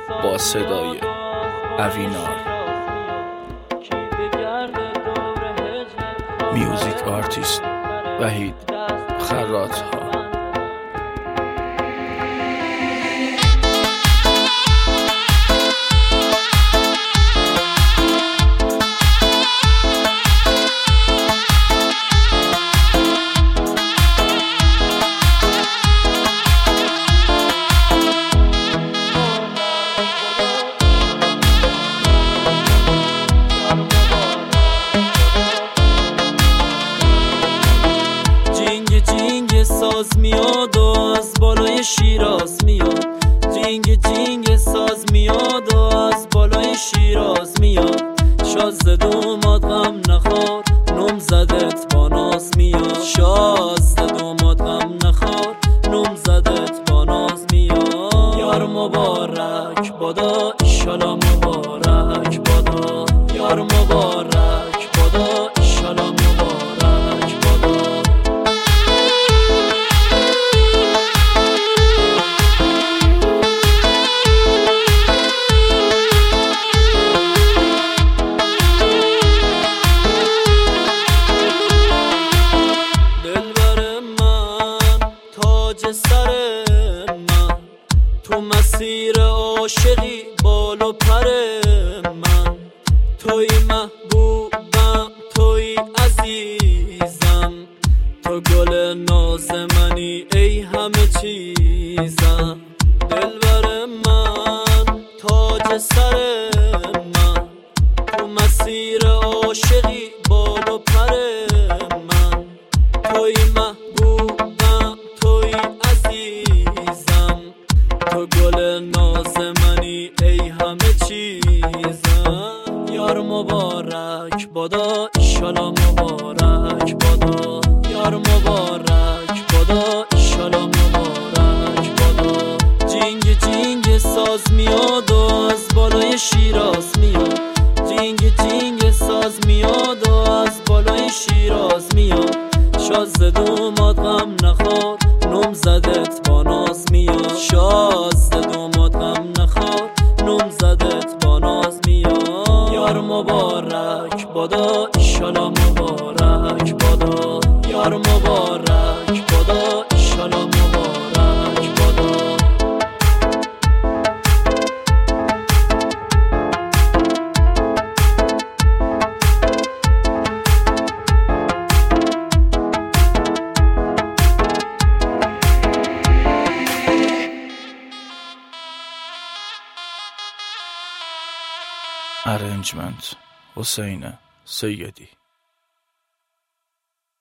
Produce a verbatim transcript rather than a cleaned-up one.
با صدای اوینار، میوزیک آرتیست وحید خرات‌ها. ساز میاد و از بالای شیراز میاد، جینگ جینگ ساز میاد و از بالای شیراز میاد. شاد زد اومد غم نخور، نم زدت با ناز میاد. شاد زد اومد غم نخور، نم زدت با ناز میاد. یار مبارک بادا، ایشالا مبارک بادا. یار مبارک بادا، ایشالا مبارک بادا. سر من تو مسیر عاشقی بال و پر من، توی محبوبم توی عزیزم، تو گل ناز منی ای همه چیزم. دلبر من تاج سر من تو مسیر عاشقی بال و پر من، توی محبوبم توی عزیزم، تو گل ناز منی ای همه چیزم. یار مبارک بادا، ایشالا مبارک بادا. یار مبارک بادا، ایشالا مبارک بادا. جینگ جینگ ساز میاد و از بالای شیراز میاد، جینگ جینگ ساز میاد و از بالای شیراز میاد. شاد زد اومد غم نخور، نم زدت با ناز میاد. شاد زد اومد غم نخور، نم زدت با ناز میاد. یار مبارک بادا، ایشالا مبارک بادا. یار مبارک بادا، ایشالا مبارک بادا. Arrangement حسین سیدی.